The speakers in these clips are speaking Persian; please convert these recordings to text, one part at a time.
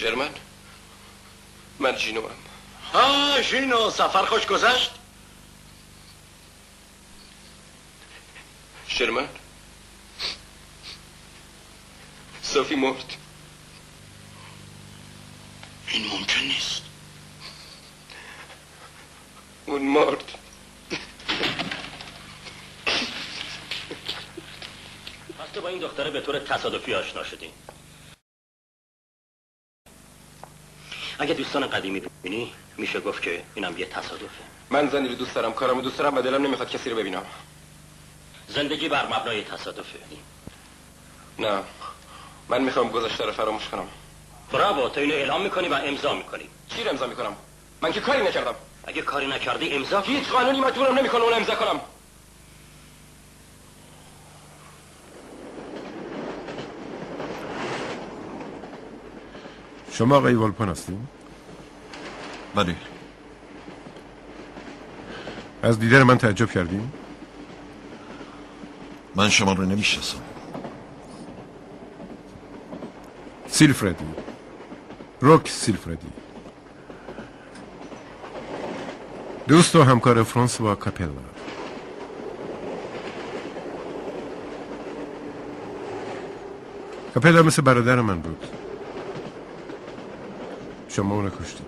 شرمن، من ژینو هم. ها ژینو، سفر خوش گذشت؟ شرمن، صافی مرد. این ممکن نیست. اون مرد. پس تو با این دختره به طور تصادفی آشنا شدی؟ اگه دوستان قدیمی ببینی میشه گفت که اینم یه تصادفه. من زنی رو دوست دارم، کارمو دوست دارم و دلم نمیخواد کسی رو ببینم. زندگی بر مبنای تصادفه. نه، من میخوام گذشته رو فراموش کنم. براو، تو اینو اعلام میکنی و امضا میکنی. چی رو امضا میکنم؟ من که کاری نکردم. اگه کاری نکردی امضا کن. هیچ قانونی مجبورم نمیکنه اون امضا کنم. شما آقای والپان هستین؟ بله. از دیدن من تعجب کردین؟ من شما رو نمیشناسم. سیلفردی، روک سیلفردی، دوست و همکار فرانسوا کاپلا. کاپلا مثل برادر من بود. شما اونو کشتید.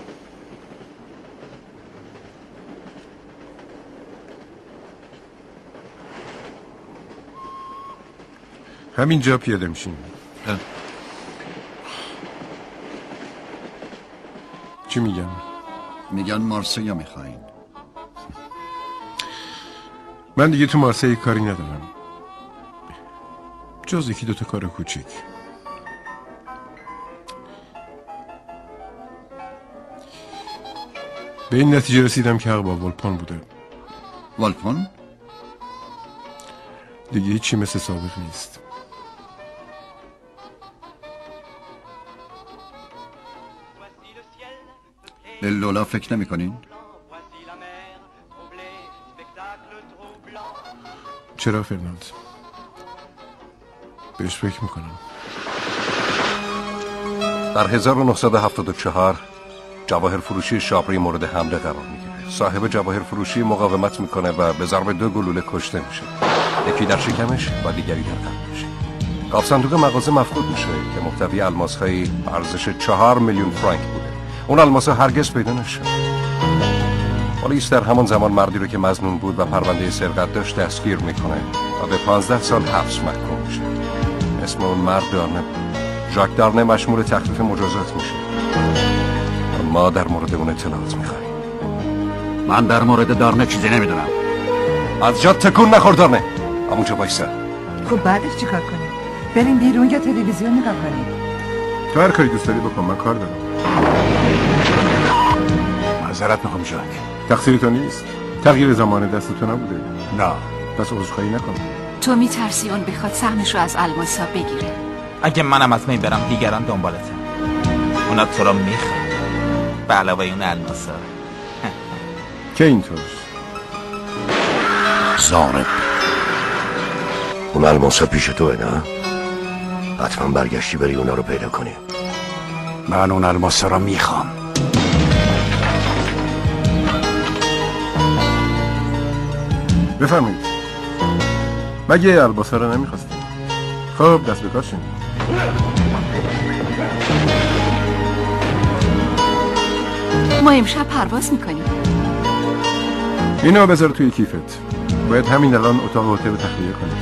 همینجا پیاده میشین. چی میگن؟ میگن مارسیا میخواین. من دیگه تو مارسی کاری ندارم، جز یکی دوتا کار کوچیک. به این نتیجه رسیدم که حق با والپان بوده. والپان؟ دیگه هیچی مثل سابق نیست. لولا فکر نمی کنین؟ چرا فرناند؟ بهش فکر میکنم. در 1974 جواهر فروشی شابری مورد حمله قرار میگیره. صاحب جواهر فروشی مقاومت میکنه و به ضرب 2 گلوله کشته میشه. یکی در شکمش و دیگری در قلبش. قاب صندوق مغازه مفقود میشه که محتوی الماس‌های ارزش 4 میلیون فرانک بوده. اون الماس‌ها هرگز پیدا نشد. پلیس در همان زمان مردی رو که مظنون بود و پرونده سرقت داشت دستگیر میکنه و به 15 سال حبس محکوم میشه. اسم اون مرد دارنه بود. ژاک دارنه مشمول تخفیف مجازات میشه. ما در مورد اون اطلاعات میخوایم. من در مورد دارنه چیزی نمیدونم. از جا تکون نخور دارنه. همونجا بایسته. خب بعدش چیکار کنیم؟ بریم بیرون یا تلویزیون نگاه کنیم؟ تو هر کاری دوست داری بکن، من کار دارم. معذرت میخوام ژاک. تقصیر تو نیست. تغییر زمان دست تو نبوده. نه. پس عذرخواهی نکن. تو میترسی اون بخواد سهمش رو از الماسا بگیره. اگه منم از می برم دیگران دنبالتم. اونا تو رو میخواد. به علاوه اون الماسا. که اینطور زارب اون الماسا پیش توه نه؟ حتما برگشتی بری اونا رو پیدا کنی. من اون الماسا رو میخوام. بفرمایید. مگه الماسا رو نمیخواستیم؟ خب دست به کار شیم. ما امشب پرواز میکنیم. اینو بذار توی کیفت. باید همین الان اتاق هتل رو تخلیه کنیم.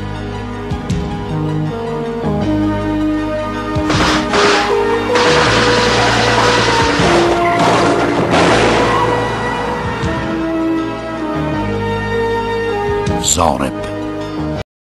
زارب